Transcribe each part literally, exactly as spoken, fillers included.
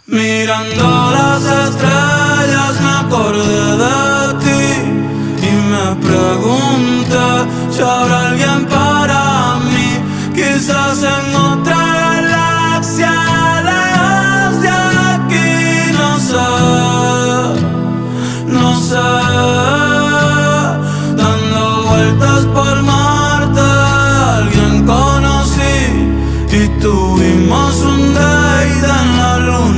Mirando las estrellas me acordé de ti y me pregunté si habrá alguien para mí, quizás en otra galaxia lejos de aquí. No sé, no sé, dando vueltas por Marte alguien conocí y tuvimos un date en la luna.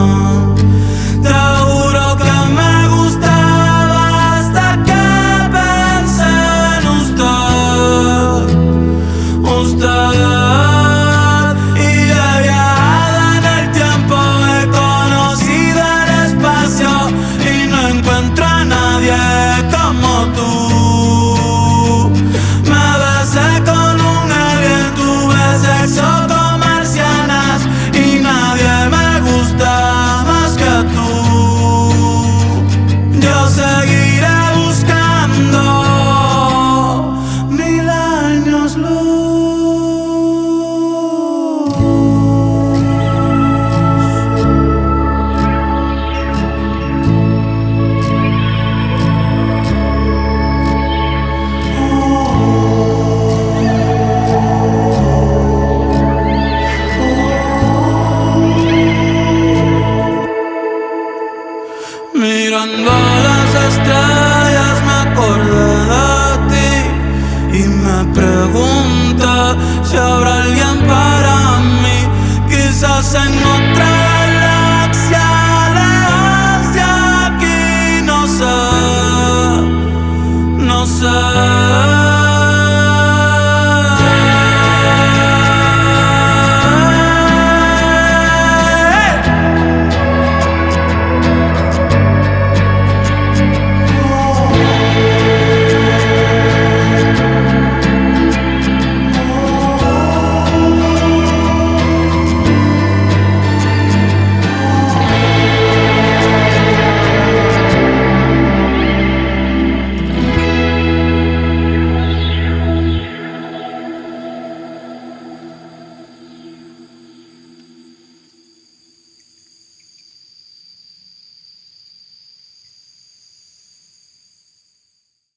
Mirando las estrellas me acordé de ti y me pregunté si habrá alguien para mí, quizás en otro